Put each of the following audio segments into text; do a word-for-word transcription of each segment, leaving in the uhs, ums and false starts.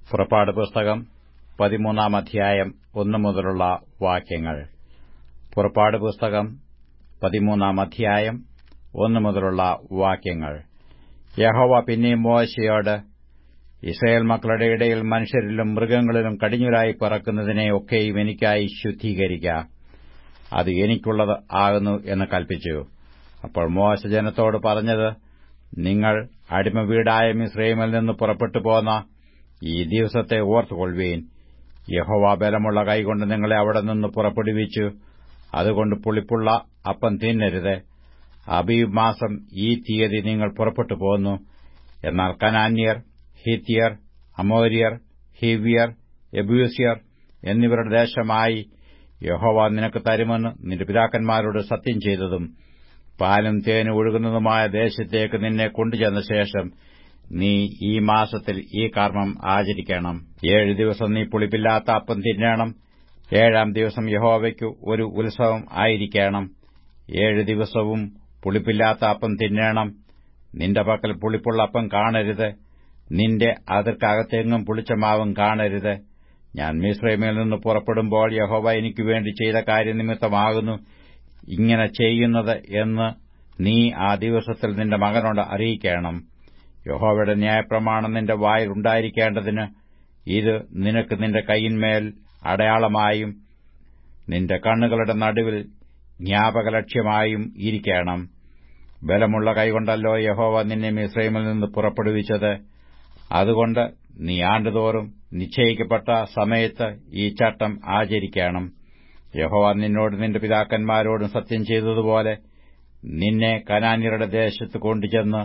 പുറപ്പാട് പുസ്തകം പതിമൂന്നാം അധ്യായം ഒന്നു മുതലുള്ള വാക്യങ്ങൾ. പുറപ്പാട് പുസ്തകം പതിമൂന്നാം അധ്യായം ഒന്നു മുതലുള്ള വാക്യങ്ങൾ. യഹോവ പിന്നെയും മോശെയോട്, ഇസ്രായേൽ മക്കളുടെ ഇടയിൽ മനുഷ്യരിലും മൃഗങ്ങളിലും കടിഞ്ഞൂലായി പറക്കുന്നതിനെ ഒക്കെയും എനിക്കായി ശുദ്ധീകരിക്ക, അത് എനിക്കുള്ളത് ആകുന്നു എന്ന് കൽപ്പിച്ചു. അപ്പോൾ മോശെ ജനത്തോട് പറഞ്ഞത്, നിങ്ങൾ അടിമവീടായ മിസ്രയീമിൽ നിന്ന് പുറപ്പെട്ടു പോന്ന ഈ ദിവസത്തെ ഓർത്തുകൊള്ളുവീൻ. യഹോവ ബലമുള്ള കൈകൊണ്ട് നിങ്ങളെ അവിടെ നിന്ന് പുറപ്പെടുവിച്ചു. അതുകൊണ്ട് പുളിപ്പുള്ള അപ്പം തിന്നരുത്. അബീബ് മാസം ഈ തീയതി നിങ്ങൾ പുറപ്പെട്ടു പോന്നു. എന്നാൽ കനാന്യർ, ഹിത്യർ, അമോര്യർ, ഹിവ്യർ, യെബൂസ്യർ എന്നിവരുടെ ദേശമായി യഹോവ നിനക്ക് തരുമെന്ന് നിന്റെ പിതാക്കന്മാരോട് സത്യം ചെയ്തതും പാലും തേനും ഒഴുകുന്നതുമായ ദേശത്തേക്ക് നിന്നെ കൊണ്ടുചെന്ന ശേഷം നീ ഈ മാസത്തിൽ ഈ കർമ്മം ആചരിക്കണം. ഏഴു ദിവസം നീ പുളിപ്പില്ലാത്ത അപ്പം തിന്നണം. ഏഴാം ദിവസം യഹോവയ്ക്ക് ഒരു ഉത്സവം ആയിരിക്കണം. ഏഴു ദിവസവും പുളിപ്പില്ലാത്ത അപ്പം തിന്നണം. നിന്റെ പക്കൽ പുളിപ്പുള്ള അപ്പം കാണരുത്. നിന്റെ അതിർക്കകത്തെങ്ങും പുളിച്ച മാവും കാണരുത്. ഞാൻ മിസ്രയീമിൽ നിന്ന് പുറപ്പെടുമ്പോൾ യഹോവ എനിക്കുവേണ്ടി ചെയ്ത കാര്യനിമിത്തമാകുന്നു ഇങ്ങനെ ചെയ്യുന്നത് എന്ന് നീ ആ ദിവസത്തിൽ നിന്റെ മകനോട് അറിയിക്കണം. യഹോവയുടെ ന്യായപ്രമാണം നിന്റെ വായിൽ ഉണ്ടായിരിക്കേണ്ടതിന് ഇത് നിനക്ക് നിന്റെ കൈയിന്മേൽ അടയാളമായും നിന്റെ കണ്ണുകളുടെ നടുവിൽ ജ്ഞാപകലക്ഷ്യമായും ഇരിക്കണം. ബലമുള്ള കൈകൊണ്ടല്ലോ യഹോവ നിന്നെ മിസ്രയീമിൽ നിന്ന് പുറപ്പെടുവിച്ചത്. അതുകൊണ്ട് നീ ആണ്ടുതോറും നിശ്ചയിക്കപ്പെട്ട സമയത്ത് ഈ ചട്ടം ആചരിക്കണം. യഹോവ നിന്നോട് നിന്റെ പിതാക്കന്മാരോടും സത്യം ചെയ്തതുപോലെ നിന്നെ കനാന്യരുടെ ദേശത്ത് കൊണ്ടുചെന്ന്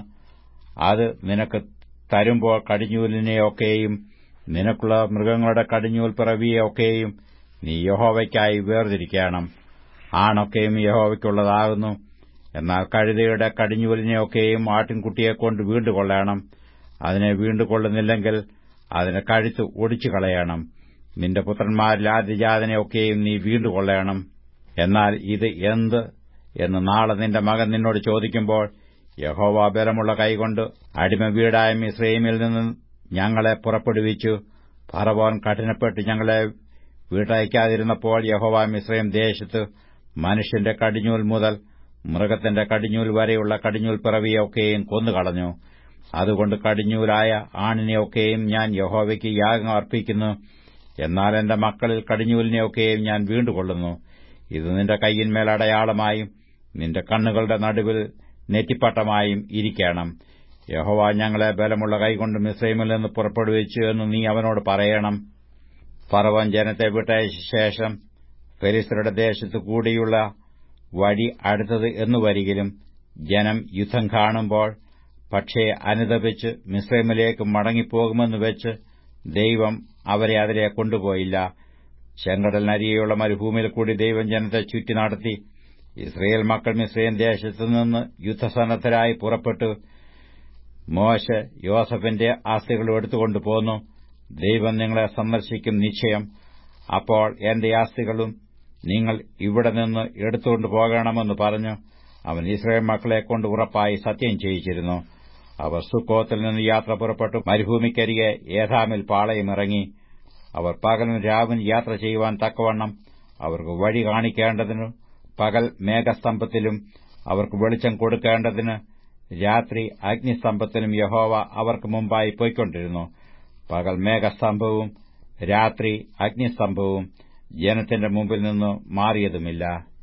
അത് നിനക്ക് തരുമ്പോൾ കടിഞ്ഞൂലിനെയൊക്കെയും നിനക്കുള്ള മൃഗങ്ങളുടെ കടിഞ്ഞൂൽ പിറവിയെയൊക്കെയും നീ യഹോവയ്ക്കായി വേർതിരിക്കണം. ആണൊക്കെയും യഹോവയ്ക്കുള്ളതാകുന്നു. എന്നാൽ കഴുതയുടെ കടിഞ്ഞൂലിനെയൊക്കെയും ആട്ടിൻകുട്ടിയെക്കൊണ്ട് വീണ്ടുകൊള്ളണം. അതിനെ വീണ്ടുകൊള്ളുന്നില്ലെങ്കിൽ അതിന് കഴുത്ത് ഒടിച്ചു കളയണം. നിന്റെ പുത്രന്മാരിൽ ആദ്യജാതനെയൊക്കെയും നീ വീണ്ടുകൊള്ളണം. എന്നാൽ ഇത് എന്ത് എന്ന് നാളെ നിന്റെ മകൻ നിന്നോട് ചോദിക്കുമ്പോൾ, യഹോവ ബലമുള്ള കൈകൊണ്ട് അടിമവീടായ മിസ്രയീമിൽ നിന്ന് ഞങ്ങളെ പുറപ്പെടുവിച്ചു. ഫറവോൻ കഠിനപ്പെട്ട് ഞങ്ങളെ വീട്ടയക്കാതിരുന്നപ്പോൾ യഹോവ മിസ്രയീം ദേശത്ത് മനുഷ്യന്റെ കടിഞ്ഞൂൽ മുതൽ മൃഗത്തിന്റെ കടിഞ്ഞൂൽ വരെയുള്ള കടിഞ്ഞൂൽ പിറവിയൊക്കെയും കൊന്നുകളഞ്ഞു. അതുകൊണ്ട് കടിഞ്ഞൂലായ ആണിനെയൊക്കെയും ഞാൻ യഹോവയ്ക്ക് യാഗം അർപ്പിക്കുന്നു. എന്നാൽ എന്റെ മക്കളിൽ കടിഞ്ഞൂലിനെയൊക്കെയും ഞാൻ വീണ്ടുകൊള്ളുന്നു. ഇത് നിന്റെ കൈയിന്മേൽ അടയാളമായും നിന്റെ കണ്ണുകളുടെ നടുവിൽ നെറ്റിപ്പട്ടമായും ഇരിക്കണം. യഹോവ ഞങ്ങളെ ബലമുള്ള കൈകൊണ്ട് മിസ്രയീമിൽ നിന്ന് പുറപ്പെടുവിച്ചു എന്ന് നീ അവനോട് പറയണം. ഫറവോൻ ജനത്തെ വിട്ടയച്ച ശേഷം ഫെലിസ്ത്യരുടെ ദേശത്തു കൂടിയുള്ള വഴി അടുത്തത് എന്നു വരികിലും ജനം യുദ്ധം കാണുമ്പോൾ പക്ഷേ അനുതപിച്ച് മിസ്രയീമിലേക്ക് മടങ്ങിപ്പോകുമെന്ന് വെച്ച് ദൈവം അവരെ അതിലെ കൊണ്ടുപോയില്ല. ചെങ്കടലിനരികെയുള്ള മരുഭൂമിയിൽ കൂടി ദൈവം ജനത്തെ ചുറ്റി നടത്തി. ഇസ്രായേൽ മക്കൾ മിസ്രയീം ദേശത്തുനിന്ന് യുദ്ധസന്നദ്ധരായി പുറപ്പെട്ടു. മോശെ യോസഫിന്റെ ആസ്തികളും എടുത്തുകൊണ്ടുപോന്നു. ദൈവം നിങ്ങളെ സന്ദർശിക്കും നിശ്ചയം. അപ്പോൾ എന്റെ ആസ്തികളും നിങ്ങൾ ഇവിടെ നിന്ന് എടുത്തുകൊണ്ടു പോകണമെന്ന് പറഞ്ഞു അവൻ ഇസ്രായേൽ മക്കളെക്കൊണ്ട് ഉറപ്പായി സത്യം ചെയ്യിച്ചിരുന്നു. അവർ സുക്കോത്തിൽ നിന്ന് യാത്ര പുറപ്പെട്ടു മരുഭൂമിക്കരികെ ഏഥാമിൽ പാളയമിറങ്ങി. അവർ പകലും രാവും യാത്ര ചെയ്യുവാൻ തക്കവണ്ണം അവർക്ക് വഴി കാണിക്കേണ്ടതിനു പകൽ മേഘസ്തംഭത്തിലും അവർക്ക് വെളിച്ചം കൊടുക്കേണ്ടതിന് രാത്രി അഗ്നിസ്തംഭത്തിലും യഹോവ അവർക്ക് മുമ്പായി പോയിക്കൊണ്ടിരുന്നു. പകൽ മേഘസ്തംഭവും രാത്രി അഗ്നിസ്തംഭവും ജനത്തിന്റെ മുമ്പിൽ നിന്ന് മാറിയതുമില്ല.